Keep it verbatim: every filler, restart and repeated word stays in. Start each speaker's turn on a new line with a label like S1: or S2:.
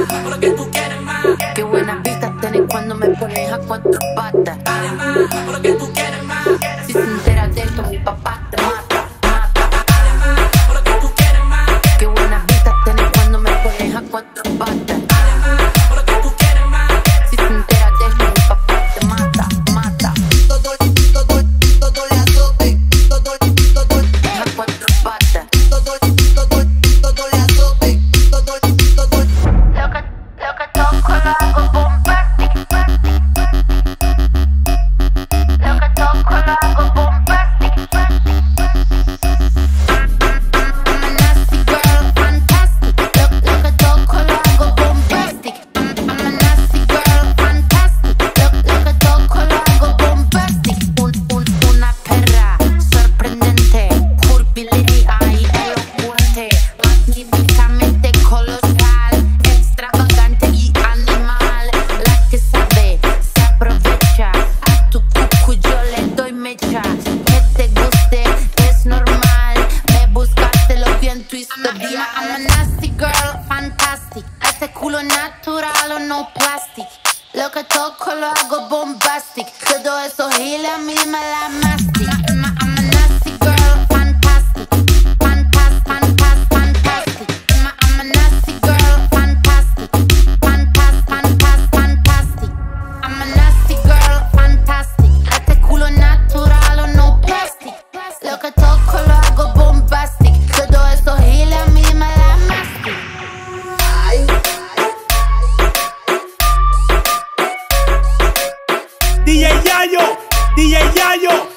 S1: porque tú quieres más.
S2: Qué buenas vistas tenés cuando me pones a cuatro patas.
S1: Dale más, porque tú quieres más.
S2: Si se entera de esto, mi papá te mata, mata.
S1: Dale más, porque tú quieres más.
S2: Qué buenas vistas tenés cuando me pones a cuatro patas.
S1: Dale más, porque tú quieres más.
S2: Si se entera de esto, mi papá te mata, mata.
S3: Todo, todo, todo le azote. Todo, todo,
S2: A cuatro patas.
S3: todo, todo, todo le azote. Todo, todo.
S2: Lo que, lo que toco lo hago bombastic. Lo que toco lo hago bombastic. I'm a nasty girl, fantastic. Lo, lo que toco lo hago bombastic. I'm a nasty girl, fantastic. Lo, lo que toco lo hago bombastic. Un, un, una perra sorprendente, curvilínea y elocuente, magníficamente colosal, extravagante y animal. La que sabe se aprovecha, a tu cucu yo le doy mecha. Que te guste es normal, me buscaste lo bien tu historia. I'm a nasty girl, fantastic. Este culo natural o no plastic. Lo que toco lo hago bombastic. Todo eso giles a mí me la mastic. I'm a, I'm a nasty girl, fantastic. Fantastic, fantastic, fantastic. I'm a, I'm a nasty girl, fantastic. Fantastic, fantastic, fantastic. I'm a nasty girl, fantastic. Este culo natural o no plastic. Lo que toco lo hago bombastic. Todo eso giles a mí me la mastic.
S3: Ay,
S4: D J Yayo, D J Yayo.